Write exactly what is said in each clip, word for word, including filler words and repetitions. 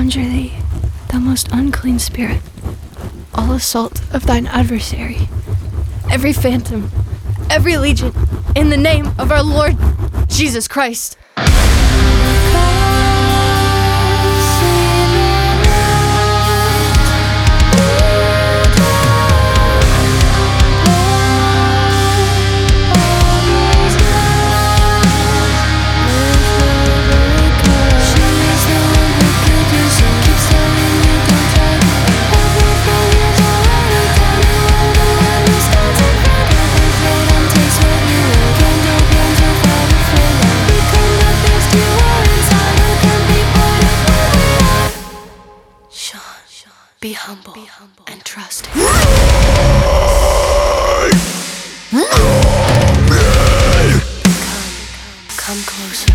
conjure thee, thou most unclean spirit, all assault of thine adversary, every phantom, every legion, in the name of our Lord Jesus Christ. Be humble, Be humble and trust Him. Come, come closer.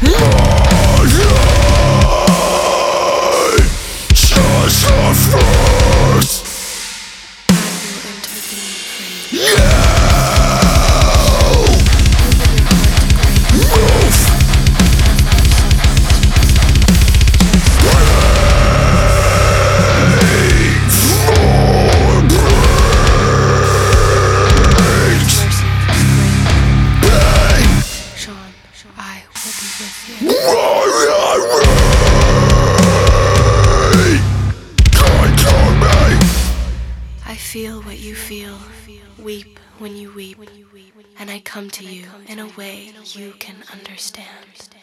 Just a first. I will intervene for you. Yeah. I will be with you. I feel what you feel, weep when you weep, and I come to you in a way you can understand.